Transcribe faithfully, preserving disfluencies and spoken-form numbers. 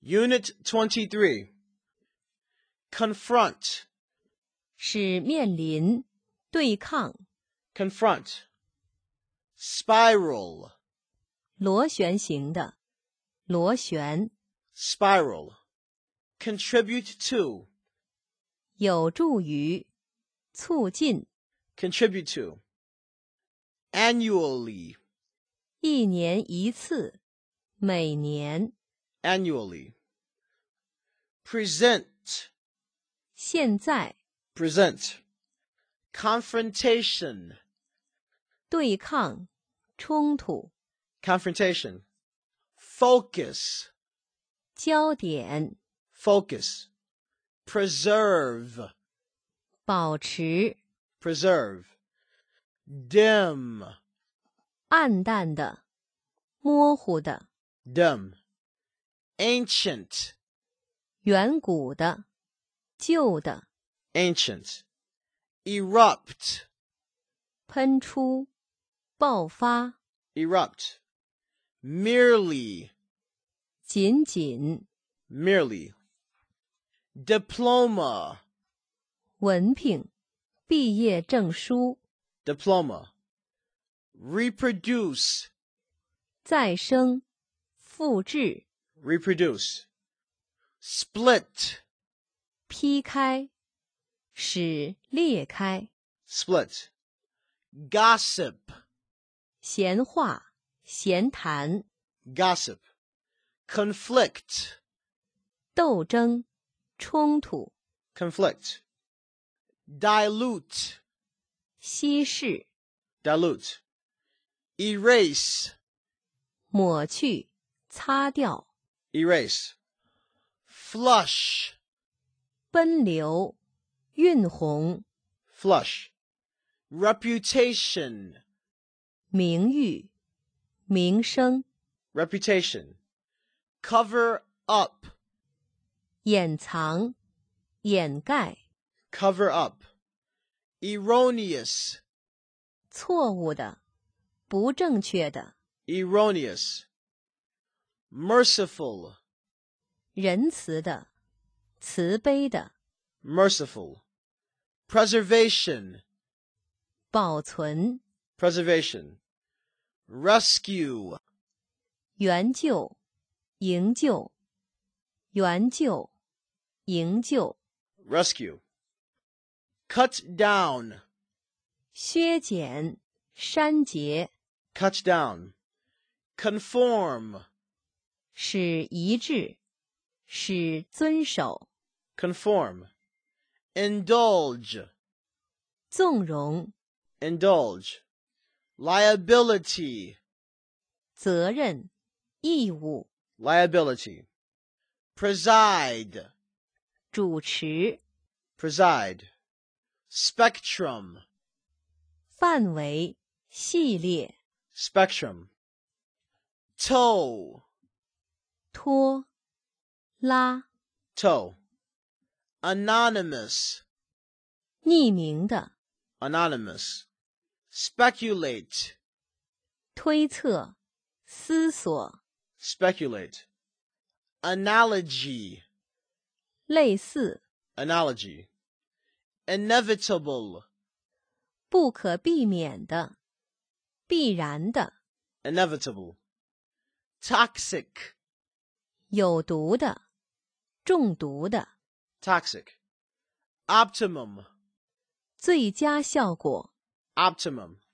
Unit twenty-three. Confront. 是面临、对抗。 Confront. Spiral. 螺旋形的，螺旋。 Spiral. Contribute to. 有助于，促进。 Contribute to. Annually. 一年一次，每年。 Annually. Present. 现在。 Present. Confrontation. 对抗，冲突。 Confrontation. Focus. 焦点。 Focus. Preserve. 保持。 Preserve. Dim. 暗淡的，模糊的。 Dim. Ancient. 远古的，旧的。 Ancient. Erupt. 喷出，爆发。 Erupt. Merely. 仅仅。 Merely. Diploma. 文凭，毕业证书。 Diploma. Reproduce. 再生，复制。 Reproduce. Split. 劈开，使裂开。 Split. Gossip. 闲话，闲谈。 Gossip. Conflict. 斗争，冲突。 Conflict. Dilute. 稀释。 Dilute. Erase. 抹去，擦掉。 Erase. Flush. 奔流，晕红。 Flush. Reputation. 名誉，名声。 Reputation. Cover up. 掩藏，掩盖。 Cover up. Erroneous. 错误的，不正确的。 Erroneous. Merciful. 仁慈的，慈悲的。 Merciful. Preservation. 保存。 Preservation. Rescue. 援救，营救。援救，营救。 Rescue. Cut down. 削减，删节。 Cut down. Conform. 使一致，使遵守。 Conform. Indulge. 纵容。 Indulge. Liability. 责任，义务。 Liability. Preside. 主持。 Preside. Spectrum. 范围，系列。 Spectrum. Tow. 拖，拉。 Tow. Anonymous. 匿名的。 Anonymous. Speculate. 推测，思索。 Speculate. Analogy. 类似。 Analogy. Inevitable. 不可避免的，必然的。 Inevitable. Toxic. 有毒的，中毒的。 Toxic. Optimum. 最佳效果。 Optimum.